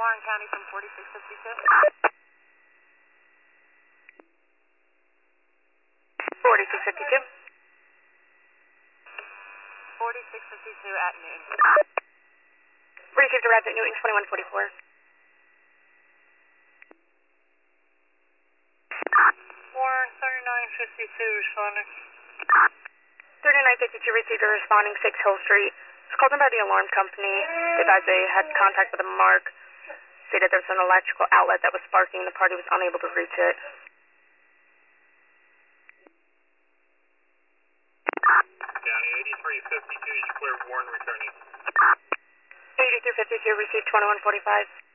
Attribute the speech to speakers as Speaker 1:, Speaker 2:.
Speaker 1: Warren County from 4652.
Speaker 2: 4652.
Speaker 1: 4652 at noon.
Speaker 2: Received a Rapid Newton 2144.
Speaker 1: Warren 3952 responding.
Speaker 2: 3952 received a responding 6 Hill Street. Was called in by the alarm company. They advised they had contact with a mark. Stated there was an electrical outlet that was sparking and the party was unable to reach it.
Speaker 3: County 8352, you clear Warren returning.
Speaker 2: 8352 received 2145.